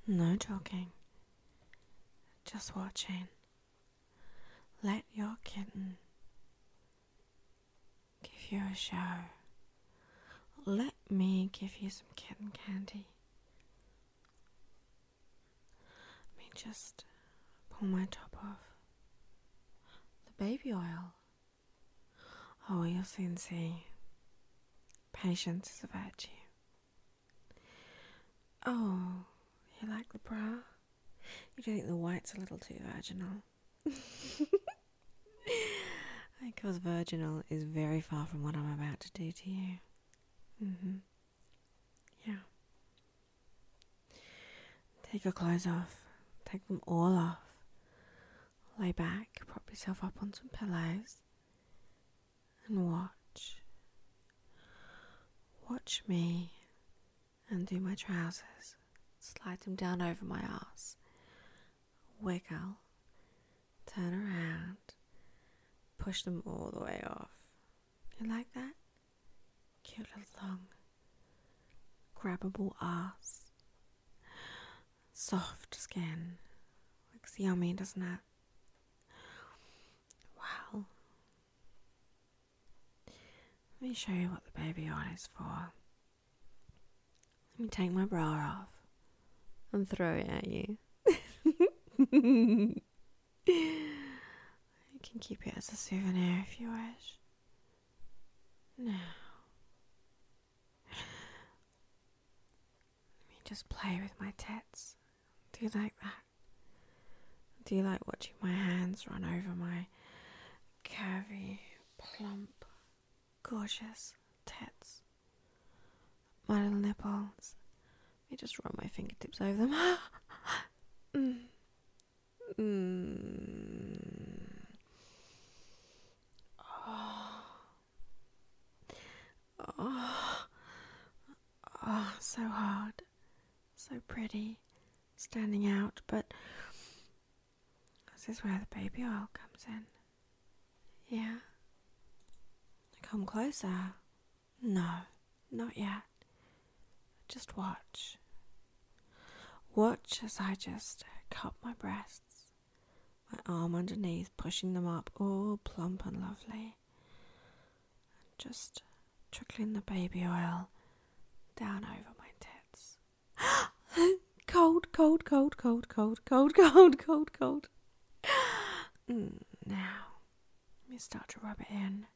No talking. Just watching. Let your kitten give you a show. Let me give you some kitten candy. Let me just pull my top off. The baby oil. Oh, you'll soon see. Patience is a virtue. Oh, you like the bra? You don't think the white's a little too virginal? Because virginal is very far from what I'm about to do to you. Yeah. Take your clothes off. Take them all off. Lay back, prop yourself up on some pillows, and watch. Watch me undo my trousers. Slide them down over my ass. Wiggle. Turn around. Push them all the way off. You like that? Cute little long, grabbable ass. Soft skin. Looks yummy, doesn't it? Wow. Let me show you what the baby oil is for. Let me take my bra off and throw it at you. You can keep it as a souvenir if you wish. Now, let me just play with my tits. Do you like that? Do you like watching my hands run over my curvy, plump, gorgeous tits? My little nipples. Let me just run my fingertips over them. Oh, so hard, so pretty, standing out, but this is where the baby oil comes in. Yeah? Come closer. No, not yet. Just watch. Watch as I just cup my breasts, my arm underneath, pushing them up, all plump and lovely. And just trickling the baby oil down over my tits. Cold, cold, cold, cold, cold, cold, cold, cold, cold. Now, let me start to rub it in.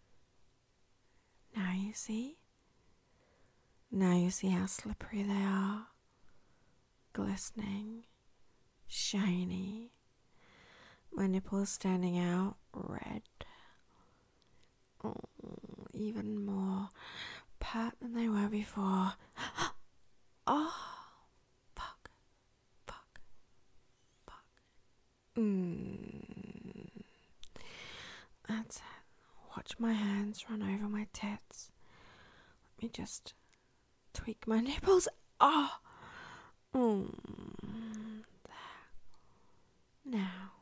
Now you see? Now you see how slippery they are. Glistening, shiny. My nipples standing out, red. Oh, even more pert than they were before. Oh, fuck. That's it. Watch my hands run over my tits. Let me just tweak my nipples. Oh. There. Now,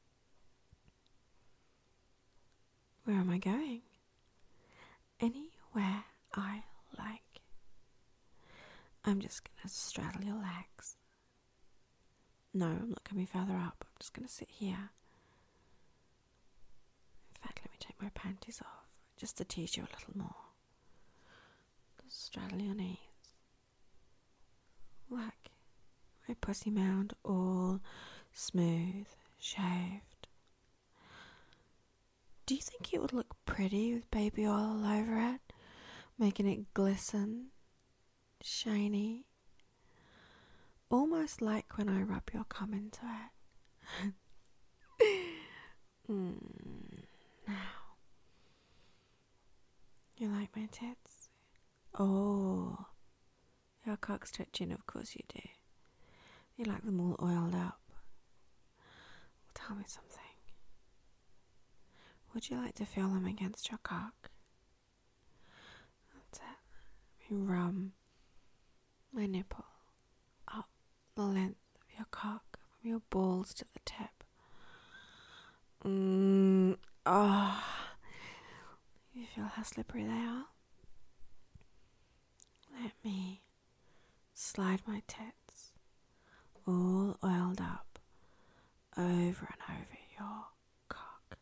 where am I going? Anywhere I like. I'm just going to straddle your legs. No, I'm not coming further up. I'm just going to sit here. In fact, let me take my panties off just to tease you a little more. Just straddle your knees. Look, my pussy mound all smooth, shaved. Do you think it would look pretty with baby oil all over it? Making it glisten, shiny. Almost like when I rub your cum into it. Now, you like my tits? Oh, your cock's twitching, of course you do. You like them all oiled up. Well, tell me something. Would you like to feel them against your cock? That's it. Let me rub my nipple up the length of your cock, from your balls to the tip. Oh, you feel how slippery they are? Let me slide my tits all oiled up over and over your cock.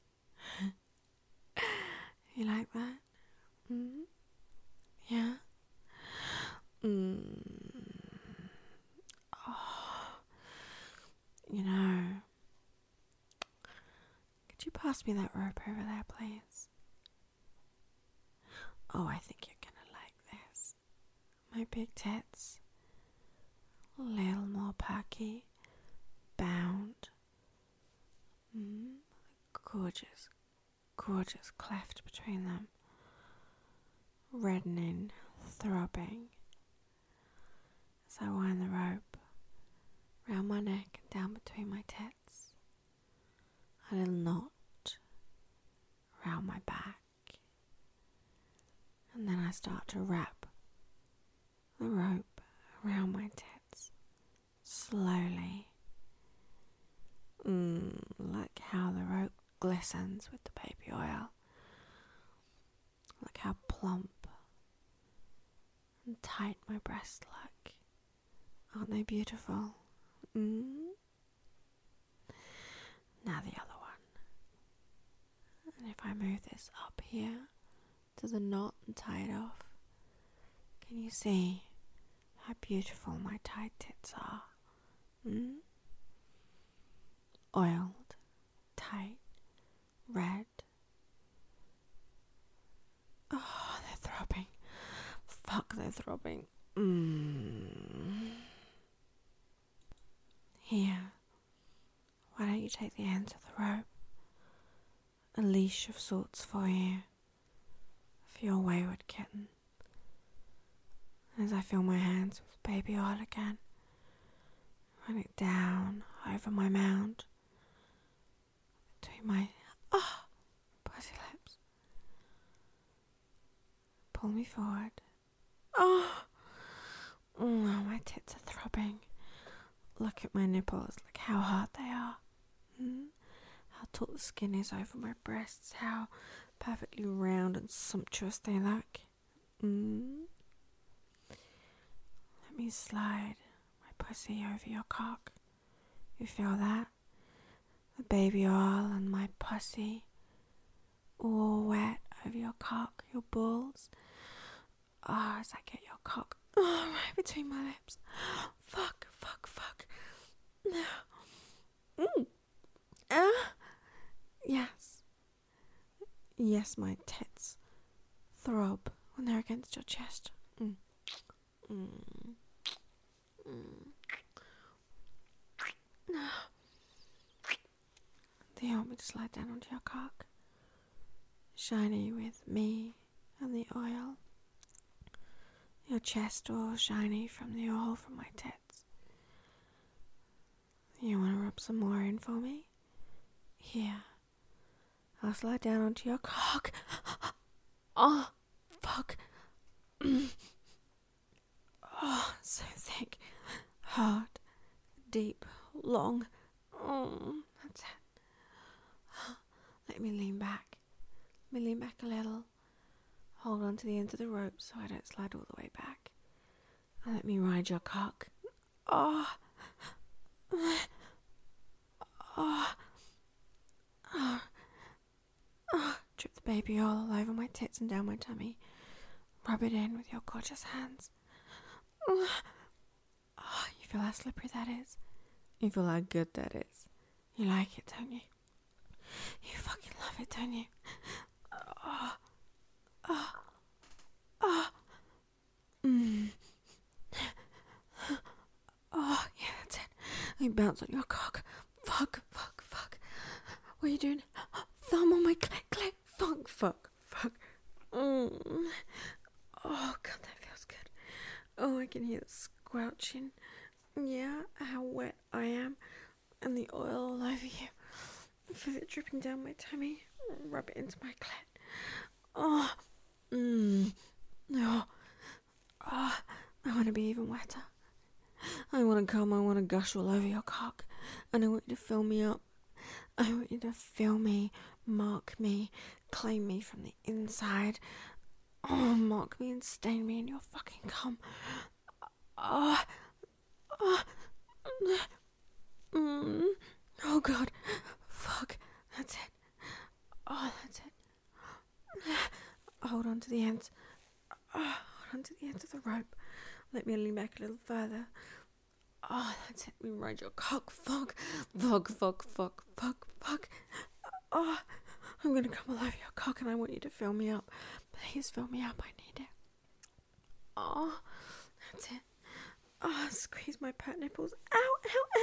You like that? Mm? Yeah? Oh, you know, could you pass me that rope over there, please? Oh, I think you're gonna like this. My big tits. A little more perky. Bound. Gorgeous, gorgeous cleft between them. Reddening, throbbing. As I wind the rope round my neck and down between my tits. A little knot round my back. And then I start to wrap the rope around my tits. Slowly. Like how the rope glistens with the baby oil. Look how plump and tight my breasts look. Aren't they beautiful? Now the other one. And if I move this up here to the knot and tie it off, can you see how beautiful my tight tits are? Oiled, tight, red. Oh, they're throbbing. Fuck, they're throbbing. Here, why don't you take the ends of the rope? A leash of sorts for you, for your wayward kitten. As I fill my hands with baby oil again, run it down over my mound, between my pussy lips. Pull me forward. Oh, my tits are throbbing. Look at my nipples, look how hard they are. How taut the skin is over my breasts, how perfectly round and sumptuous they look. Let me slide my pussy over your cock. You feel that? The baby oil and my pussy all wet over your cock, your balls. As I get your cock right between my lips. Fuck. Yes, my tits throb when they're against your chest. Do you want me to slide down onto your cock? Shiny with me and the oil. Your chest all shiny from the oil from my tits. You want to rub some more in for me? Here. I'll slide down onto your cock. Oh, fuck. Oh, so thick, hard, deep, long. That's it. Let me lean back. Let me lean back a little. Hold on to the end of the rope so I don't slide all the way back. And let me ride your cock. Drip the baby oil all over my tits and down my tummy. Rub it in with your gorgeous hands. You feel how slippery that is? You feel how good that is? You like it, don't you? You fucking love it, don't you? Yeah, that's it. You bounce on your cock. Fuck. What are you doing? Thumb on my clit. Fuck. Oh, God, that feels good. Oh, I can hear the squelching. Yeah, how wet I am. And the oil all over you. I feel it dripping down my tummy. Rub it into my clit. I want to be even wetter. I want to come, I want to gush all over your cock. And I want you to fill me up. I want you to feel me, mark me, claim me from the inside. Mark me and stain me in your fucking cum. Oh God. Fuck. That's it. Oh, that's it. Hold on to the ends. Hold on to the ends of the rope. Let me lean back a little further. Oh, that's it. We ride your cock. Fuck. Fuck. Oh, I'm gonna come all over your cock and I want you to fill me up. Please fill me up. I need it. Oh, that's it. Oh, squeeze my pert nipples. Ow.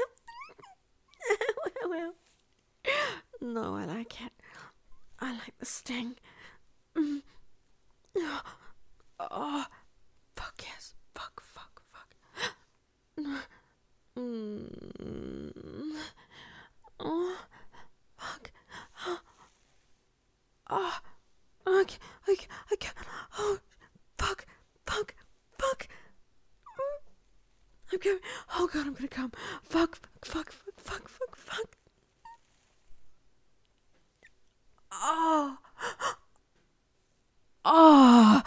Ow. No, I like it. I like the sting. Oh, fuck yes. Fuck. Oh, fuck. Oh, okay. Oh, fuck. I'm going. Oh God, I'm gonna come. Fuck. Oh. Oh.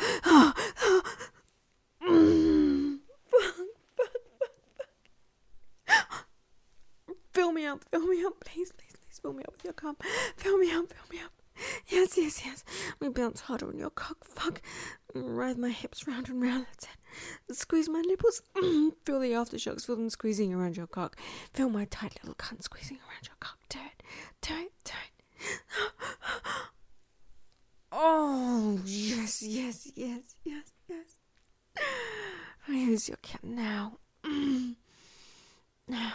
Fill me up, please fill me up with your cum. Fill me up. Yes. We bounce harder on your cock, fuck. Ride my hips round and round, that's it. Squeeze my nipples. Feel the aftershocks, feel them squeezing around your cock. Feel my tight little cunt squeezing around your cock. Do it. Oh, yes. Use your cat now. Now.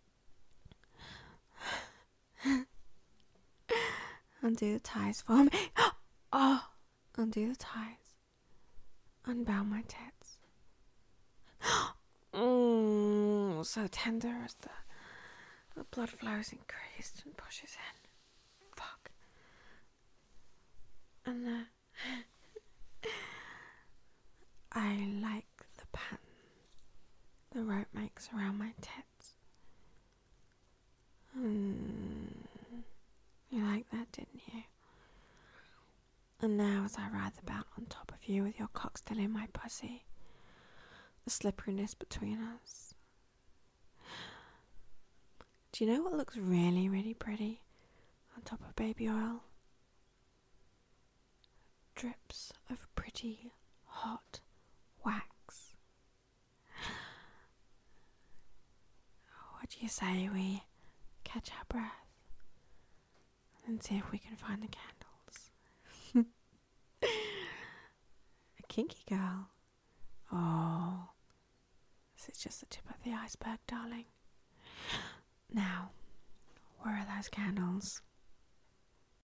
Undo the ties for me. Oh, undo the ties. Unbound my tits. So tender as the blood flows increased and pushes in. Fuck. And I like the pattern the rope makes around my tits. You like that, didn't you? And now as I ride the bout on top of you with your cock still in my pussy, the slipperiness between us. Do you know what looks really, really pretty on top of baby oil? Drips of pretty, hot wax. What do you say we catch our breath and see if we can find the candles? A kinky girl. Oh, this is just the tip of the iceberg, darling. Now, where are those candles?